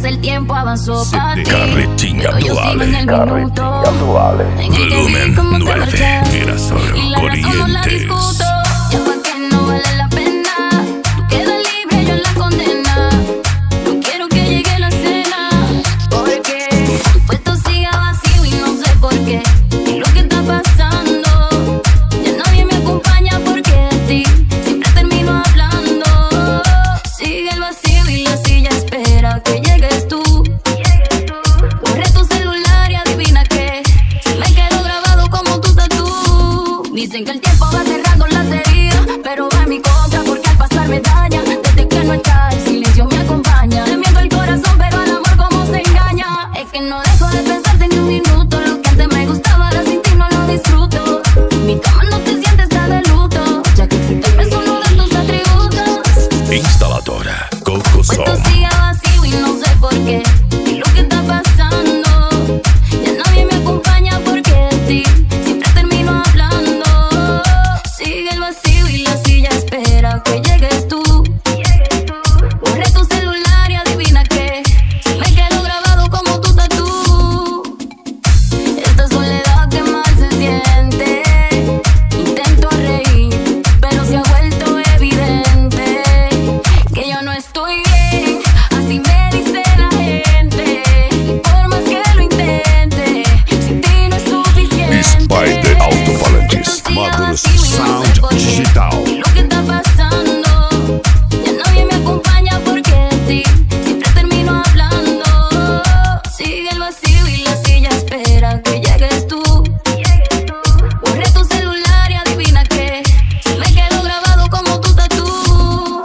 el tiempo avanzó para ti. Carretinha Pero yo sigo en el minuto en el que vi Volumen cómo te 9, marchas. Girasol Y la razón no la Orientes. discuto, ya pa' que no vale la pena. Tú quedas libre, yo en la condena. No quiero que llegue la cena, porque tu puesto sigue vacío y no sé por qué. Y lo que está pasando, ya nadie me acompaña porque de ti siempre termino hablando. Sigue el vacío y la silla espera que llegues tú. Borré tu celular y adivina qué, se me quedó grabado como tu tatú. Dicen que el tiempo va cerrando las heridas, pero va en mi contra porque al pasar me daña. Desde que no está, el silencio me acompaña. Te miento el corazón, pero al amor como se engaña. Es que no dejo de pensarte ni un minuto. Lo que antes me gustaba, ahora sin ti no lo disfruto. Mi cama no te siente, está de luto, ya que existe el peso uno de tus atributos. Instaladora Coco Puesto Som.